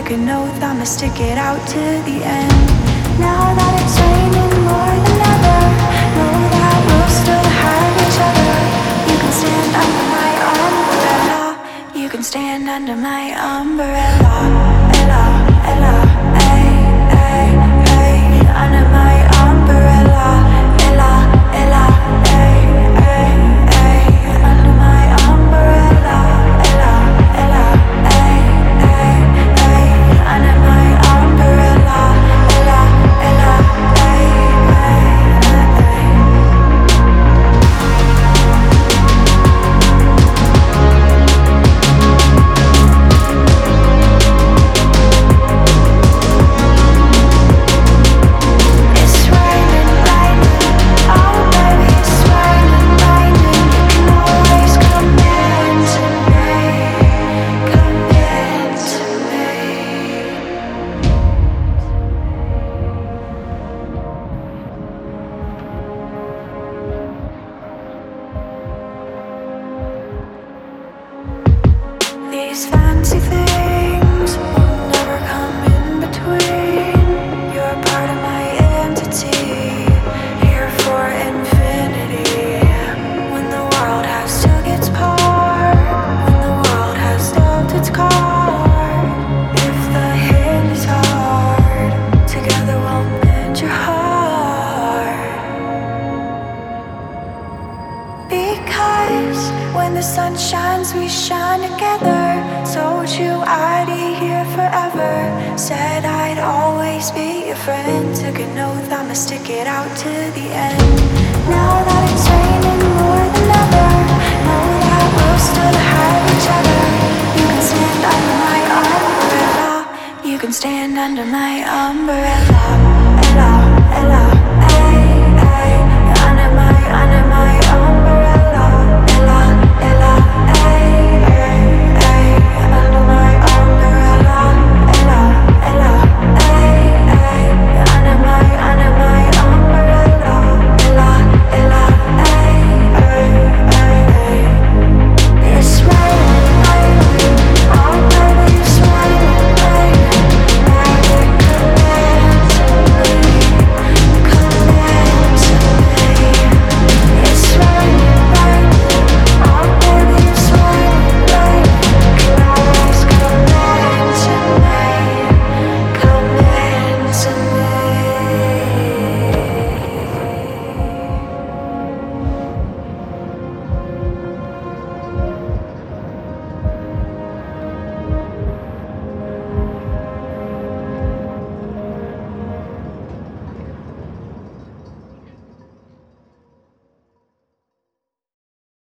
took an oath, I'ma stick it out to the end. Now that it's raining more than ever, know that we'll still have each other. You can stand under my umbrella. You can stand under my umbrella. Ella, Ella, ay, ay, ay, under my umbrella. Ella, Ella, ay, ay, ay, under my umbrella. Ella, Ella, ay, ay, ay, under my umbrella. Ella, Ella, ay, ay, ay. It's raining, raining, oh baby, it's raining, raining. You can always come in to me, come in to me. These fancy things will never come in between. You're part of my entity, here for infinity. When the world has took its part, when the world has dealt its card, if the hit is hard, together we'll mend your heart. Because when the sun shines, we shine together. Told you I'd be here forever. Said I'd always be your friend. Took an oath, I'ma stick it out to the end. Now that it's raining more than ever, know that we'll still have each other. You can stand under my umbrella. You can stand under my umbrella.